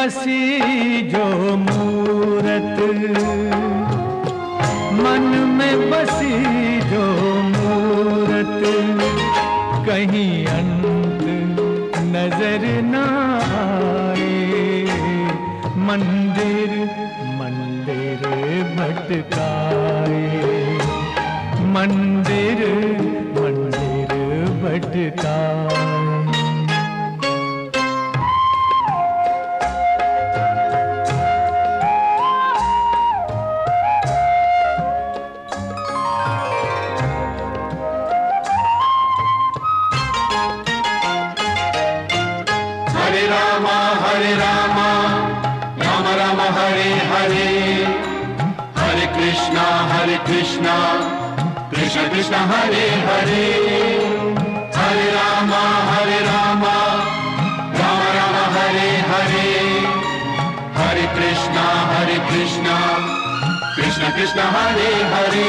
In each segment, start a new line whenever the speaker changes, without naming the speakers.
बसी जो मूरत, मन में बसी जो मूरत, कहीं अंत नजर न आए। मंदिर मंदिर भटकाए, मंदिर मंदिर भटकाए।
हरे रामा राम राम हरे हरे, हरे कृष्णा कृष्ण कृष्ण हरे हरे। हरे रामा राम राम हरे हरे, हरे कृष्णा कृष्ण कृष्ण हरे हरे।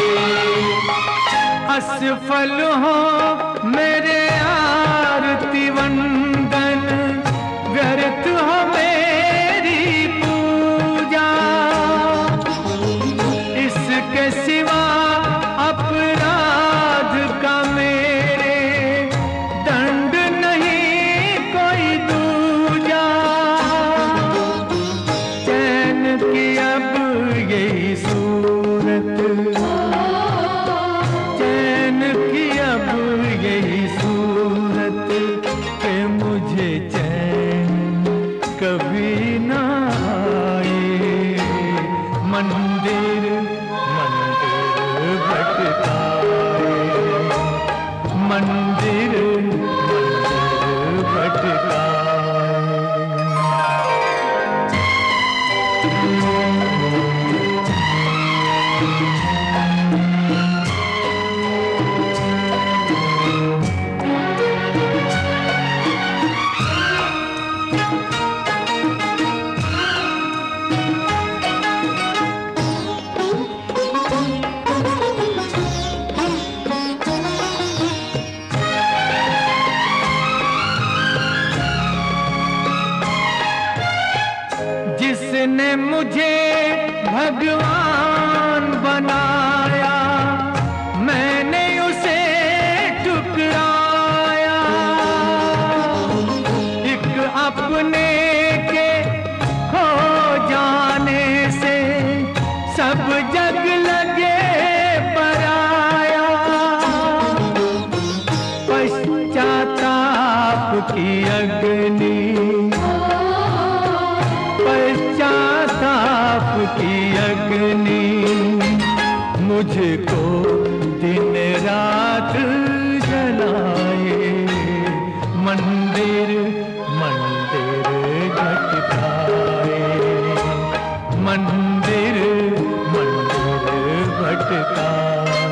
असफल हो मेरे आरती वंदन, व्यर्थ हो मेरी पूजा, इसके सिवा अपराध का मेरे दंड नहीं कोई दूजा। चैन की अब यही सूरत, चैन की अब यही सूरत, कि मुझे चैन कभी ना आए। मंदिर मंदिर भटकाए, मंदिर मंदिर भटकाए। जिसने मुझे भगवान बनाया, मैंने उसे ठुकराया। एक अपने के खो जाने से सब जग लगे पराया। पश्चाताप की अग्नि, पश्चाताप की अग्नि, मुझको दिन रात जलाए। मंदिर मंदिर भटकाए, मंदिर मंदिर भटकाए।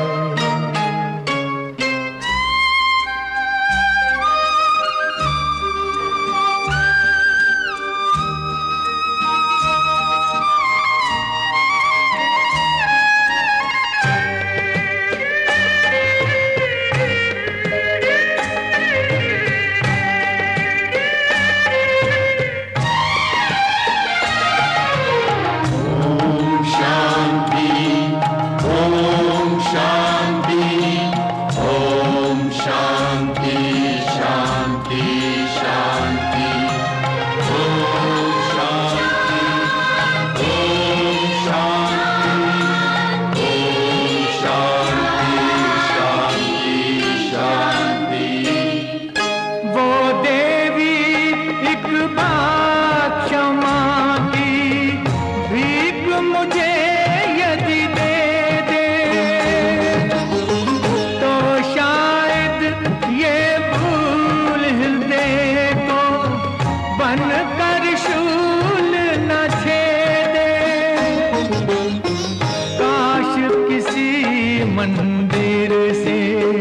मंदिर से,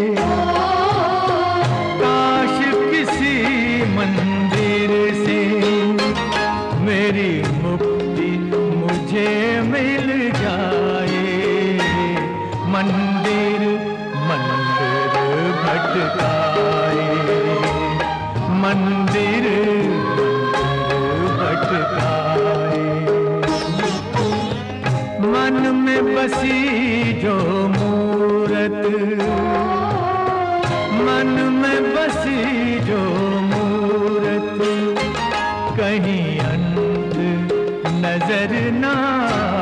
काश किसी मंदिर से मेरी मुक्ति मुझे मिल जाए। मंदिर मंदिर भटकाए, मंदिर मंदिर भटकाए। बसी जो मूरत, मन में बसी जो मूरत, कहीं अंत नजर ना